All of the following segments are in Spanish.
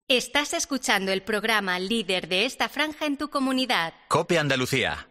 Estás escuchando el programa líder de esta franja en tu comunidad. COPE Andalucía.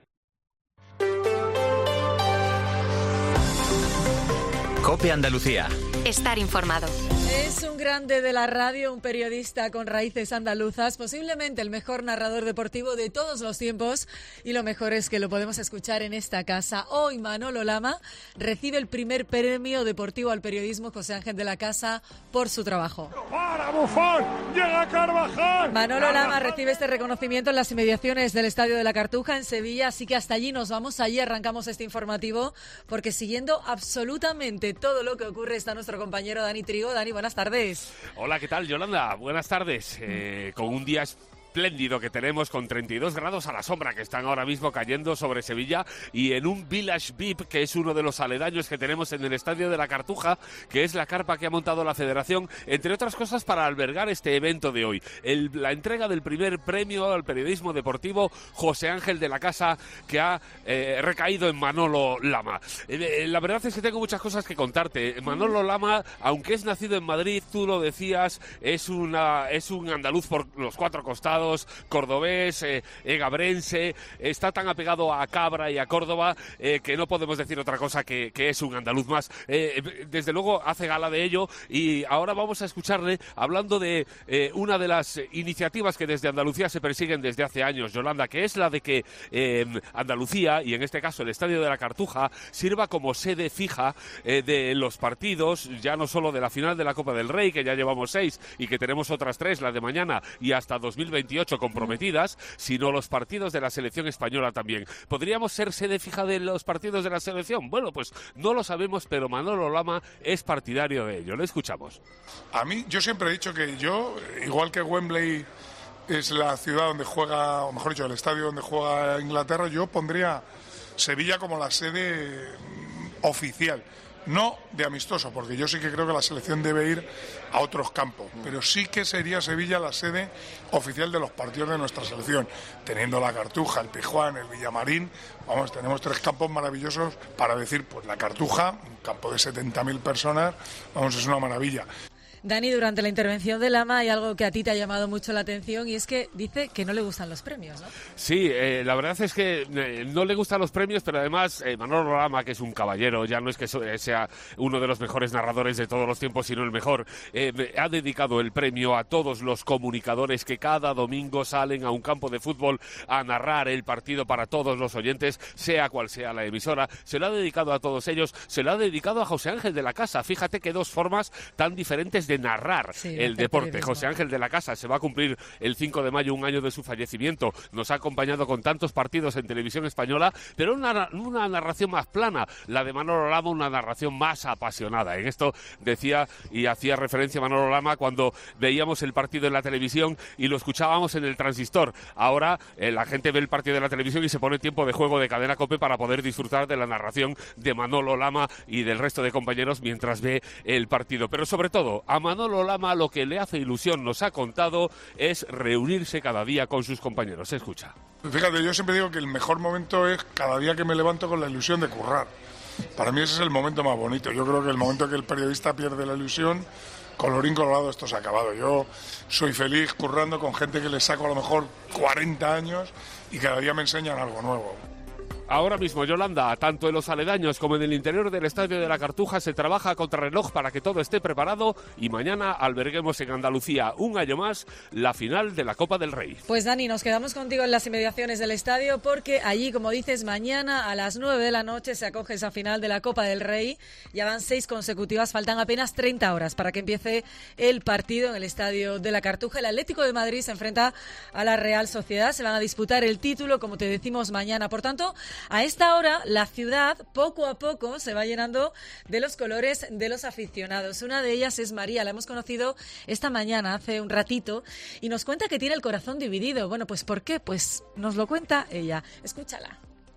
COPE Andalucía. Estar informado. Es un grande de la radio, un periodista con raíces andaluzas, posiblemente el mejor narrador deportivo de todos los tiempos, y lo mejor es que lo podemos escuchar en esta casa. Hoy Manolo Lama recibe el primer premio deportivo al periodismo José Ángel de la Casa por su trabajo. ¡Para, bufón! ¡Llega Carvajal! Manolo Lama recibe este reconocimiento en las inmediaciones del Estadio de la Cartuja en Sevilla, así que hasta allí nos vamos, allí arrancamos este informativo, porque siguiendo absolutamente todo lo que ocurre está nuestro compañero Dani Trigo. Dani, buenas tardes. Hola, ¿qué tal, Yolanda? Buenas tardes. Con un día espléndido que tenemos, con 32 grados a la sombra que están ahora mismo cayendo sobre Sevilla, y en un Village VIP, que es uno de los aledaños que tenemos en el Estadio de la Cartuja, que es la carpa que ha montado la Federación, entre otras cosas, para albergar este evento de hoy. La entrega del primer premio al periodismo deportivo José Ángel de la Casa, que ha recaído en Manolo Lama. La verdad es que tengo muchas cosas que contarte. Manolo Lama, aunque es nacido en Madrid, tú lo decías, es un andaluz por los cuatro costados, cordobés, egabrense, está tan apegado a Cabra y a Córdoba que no podemos decir otra cosa que es un andaluz más. Desde luego hace gala de ello, y ahora vamos a escucharle hablando de una de las iniciativas que desde Andalucía se persiguen desde hace años, Yolanda, que es la de que Andalucía, y en este caso el Estadio de la Cartuja, sirva como sede fija de los partidos, ya no solo de la final de la Copa del Rey, que ya llevamos 6 y que tenemos otras 3, la de mañana y hasta 2028 comprometidas, sino los partidos de la selección española también. ¿Podríamos ser sede fija de los partidos de la selección? Bueno, pues no lo sabemos, pero Manolo Lama es partidario de ello. Le escuchamos. A mí, yo siempre he dicho que yo, igual que Wembley es la ciudad donde juega, o mejor dicho, el estadio donde juega Inglaterra, yo pondría Sevilla como la sede oficial. No de amistoso, porque yo sí que creo que la selección debe ir a otros campos, pero sí que sería Sevilla la sede oficial de los partidos de nuestra selección, teniendo la Cartuja, el Pijuán, el Villamarín. Vamos, tenemos 3 campos maravillosos para decir, pues la Cartuja, un campo de 70.000 personas, vamos, es una maravilla. Dani, durante la intervención de Lama hay algo que a ti te ha llamado mucho la atención, y es que dice que no le gustan los premios, ¿no? Sí, la verdad es que no le gustan los premios, pero además Manolo Lama, que es un caballero, ya no es que sea uno de los mejores narradores de todos los tiempos, sino el mejor, ha dedicado el premio a todos los comunicadores que cada domingo salen a un campo de fútbol a narrar el partido para todos los oyentes, sea cual sea la emisora. Se lo ha dedicado a todos ellos, se lo ha dedicado a José Ángel de la Casa. Fíjate qué dos formas tan diferentes de narrar el deporte. José Ángel de la Casa se va a cumplir el 5 de mayo, un año de su fallecimiento. Nos ha acompañado con tantos partidos en televisión española, pero una narración más plana. La de Manolo Lama, una narración más apasionada. En esto decía y hacía referencia Manolo Lama cuando veíamos el partido en la televisión y lo escuchábamos en el transistor. Ahora la gente ve el partido de la televisión y se pone tiempo de juego de Cadena COPE para poder disfrutar de la narración de Manolo Lama y del resto de compañeros mientras ve el partido. Pero sobre todo, a Manolo Lama lo que le hace ilusión, nos ha contado, es reunirse cada día con sus compañeros. Escucha. Fíjate, yo siempre digo que el mejor momento es cada día que me levanto con la ilusión de currar. Para mí ese es el momento más bonito. Yo creo que el momento que el periodista pierde la ilusión, colorín colorado, esto se ha acabado. Yo soy feliz currando con gente que le saco a lo mejor 40 años y cada día me enseñan algo nuevo. Ahora mismo, Yolanda, tanto en los aledaños como en el interior del Estadio de la Cartuja se trabaja a contrarreloj para que todo esté preparado y mañana alberguemos en Andalucía un año más la final de la Copa del Rey. Pues Dani, nos quedamos contigo en las inmediaciones del estadio, porque allí, como dices, mañana a las 9 de la noche se acoge esa final de la Copa del Rey. Ya van 6 consecutivas, faltan apenas 30 horas para que empiece el partido en el Estadio de la Cartuja. El Atlético de Madrid se enfrenta a la Real Sociedad, se van a disputar el título, como te decimos, mañana. Por tanto, a esta hora la ciudad poco a poco se va llenando de los colores de los aficionados. Una de ellas es María, la hemos conocido esta mañana, hace un ratito, y nos cuenta que tiene el corazón dividido. Bueno, pues ¿por qué? Pues nos lo cuenta ella. Escúchala.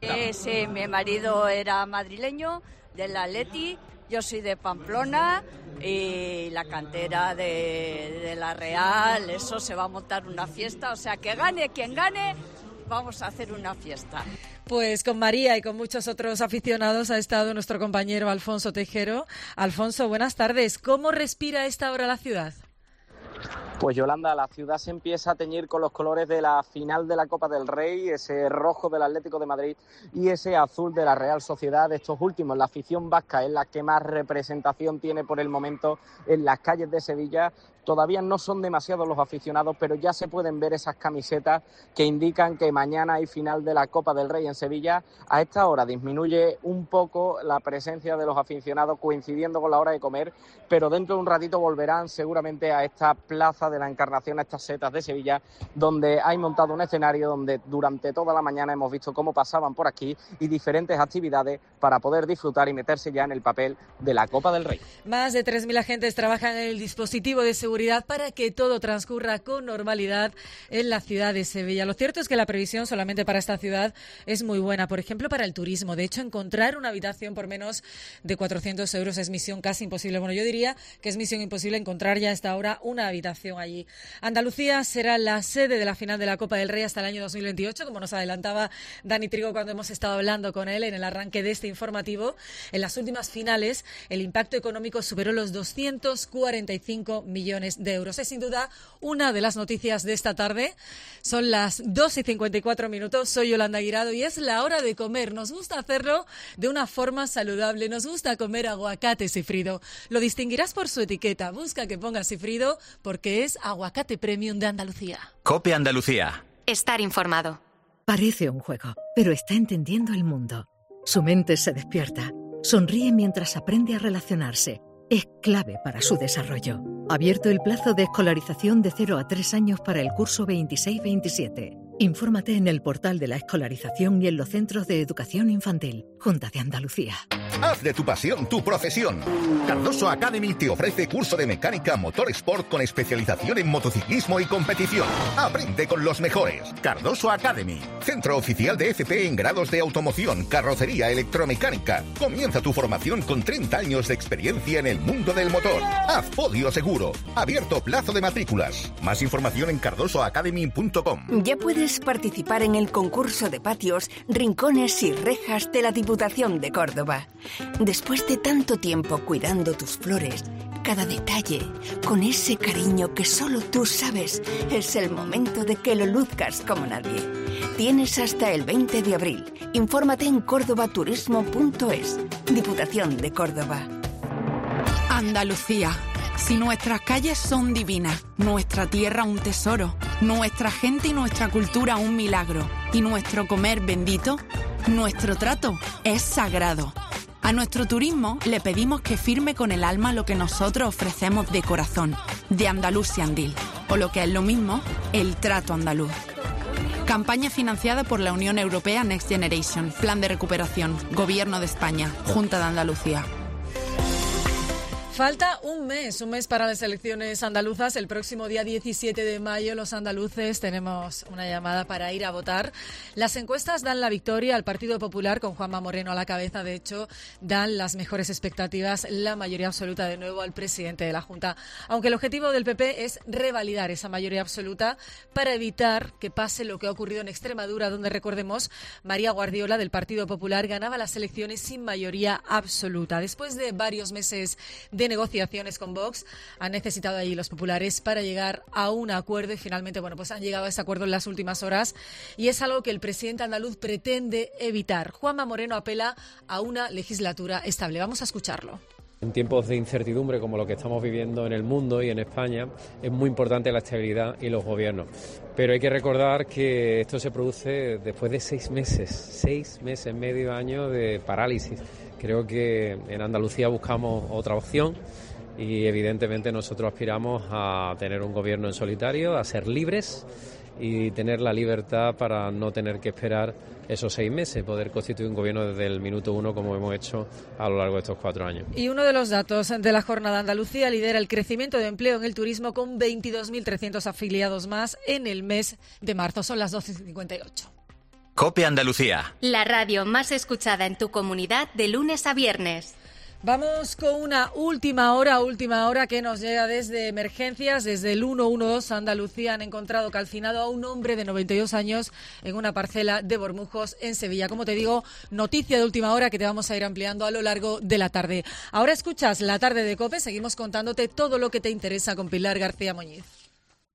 Sí, mi marido era madrileño, del Atleti, yo soy de Pamplona y la cantera de la Real, eso se va a montar una fiesta, o sea, que gane quien gane, vamos a hacer una fiesta. Pues con María y con muchos otros aficionados ha estado nuestro compañero Alfonso Tejero. Alfonso, buenas tardes. ¿Cómo respira a esta hora la ciudad? Pues Yolanda, la ciudad se empieza a teñir con los colores de la final de la Copa del Rey, ese rojo del Atlético de Madrid y ese azul de la Real Sociedad. Estos últimos, la afición vasca es la que más representación tiene por el momento en las calles de Sevilla. Todavía no son demasiados los aficionados, pero ya se pueden ver esas camisetas que indican que mañana hay final de la Copa del Rey en Sevilla. A esta hora disminuye un poco la presencia de los aficionados coincidiendo con la hora de comer, pero dentro de un ratito volverán seguramente a esta plaza de la Encarnación, a estas setas de Sevilla, donde hay montado un escenario donde durante toda la mañana hemos visto cómo pasaban por aquí y diferentes actividades para poder disfrutar y meterse ya en el papel de la Copa del Rey. Más de 3.000 agentes trabajan en el dispositivo de seguridad para que todo transcurra con normalidad en la ciudad de Sevilla. Lo cierto es que la previsión solamente para esta ciudad es muy buena, por ejemplo, para el turismo. De hecho, encontrar una habitación por menos de 400 euros es misión casi imposible. Bueno, yo diría que es misión imposible encontrar ya a esta hora una habitación allí. Andalucía será la sede de la final de la Copa del Rey hasta el año 2028, como nos adelantaba Dani Trigo cuando hemos estado hablando con él en el arranque de este informativo. En las últimas finales, el impacto económico superó los 245 millones de euros. Es sin duda una de las noticias de esta tarde. Son las 2:54. Soy Yolanda Guirado y es la hora de comer. Nos gusta hacerlo de una forma saludable. Nos gusta comer aguacate sifrido. Lo distinguirás por su etiqueta. Busca que ponga sifrido porque es aguacate premium de Andalucía. COPE Andalucía. Estar informado. Parece un juego, pero está entendiendo el mundo. Su mente se despierta. Sonríe mientras aprende a relacionarse. Es clave para su desarrollo. Abierto el plazo de escolarización de 0 a 3 años para el curso 26-27. Infórmate en el portal de la escolarización y en los centros de educación infantil. Junta de Andalucía. Haz de tu pasión tu profesión. Cardoso Academy te ofrece curso de mecánica motor sport con especialización en motociclismo y competición. Aprende con los mejores. Cardoso Academy, centro oficial de FP en grados de automoción, carrocería, electromecánica. Comienza tu formación con 30 años de experiencia en el mundo del motor. Haz podio seguro. Abierto plazo de matrículas. Más información en cardosoacademy.com. Ya puedes participar en el concurso de patios, rincones y rejas de la Diputación de Córdoba. Después de tanto tiempo cuidando tus flores, cada detalle, con ese cariño que solo tú sabes, es el momento de que lo luzcas como nadie. Tienes hasta el 20 de abril. Infórmate en cordobaturismo.es. Diputación de Córdoba. Andalucía. Si nuestras calles son divinas, nuestra tierra un tesoro, nuestra gente y nuestra cultura un milagro, y nuestro comer bendito, nuestro trato es sagrado. A nuestro turismo le pedimos que firme con el alma lo que nosotros ofrecemos de corazón, de Andalusiandil, o lo que es lo mismo, el trato andaluz. Campaña financiada por la Unión Europea Next Generation, Plan de Recuperación, Gobierno de España, Junta de Andalucía. Falta un mes para las elecciones andaluzas. El próximo día 17 de mayo los andaluces tenemos una llamada para ir a votar. Las encuestas dan la victoria al Partido Popular con Juanma Moreno a la cabeza. De hecho, dan las mejores expectativas, la mayoría absoluta de nuevo al presidente de la Junta. Aunque el objetivo del PP es revalidar esa mayoría absoluta para evitar que pase lo que ha ocurrido en Extremadura, donde, recordemos, María Guardiola del Partido Popular ganaba las elecciones sin mayoría absoluta. Después de varios meses de negociaciones con Vox, han necesitado allí los populares para llegar a un acuerdo y finalmente, pues han llegado a ese acuerdo en las últimas horas y es algo que el presidente andaluz pretende evitar. Juanma Moreno apela a una legislatura estable. Vamos a escucharlo. En tiempos de incertidumbre como lo que estamos viviendo en el mundo y en España, es muy importante la estabilidad y los gobiernos. Pero hay que recordar que esto se produce después de 6 meses, medio año de parálisis. Creo que en Andalucía buscamos otra opción y evidentemente nosotros aspiramos a tener un gobierno en solitario, a ser libres y tener la libertad para no tener que esperar esos 6 meses, poder constituir un gobierno desde el minuto 1 como hemos hecho a lo largo de estos 4 años. Y uno de los datos de la jornada, Andalucía lidera el crecimiento de empleo en el turismo con 22.300 afiliados más en el mes de marzo. Son las 12:58. COPE Andalucía. La radio más escuchada en tu comunidad de lunes a viernes. Vamos con una última hora que nos llega desde emergencias, desde el 112. Andalucía han encontrado calcinado a un hombre de 92 años en una parcela de Bormujos en Sevilla. Como te digo, noticia de última hora que te vamos a ir ampliando a lo largo de la tarde. Ahora escuchas La Tarde de COPE, seguimos contándote todo lo que te interesa con Pilar García Muñiz.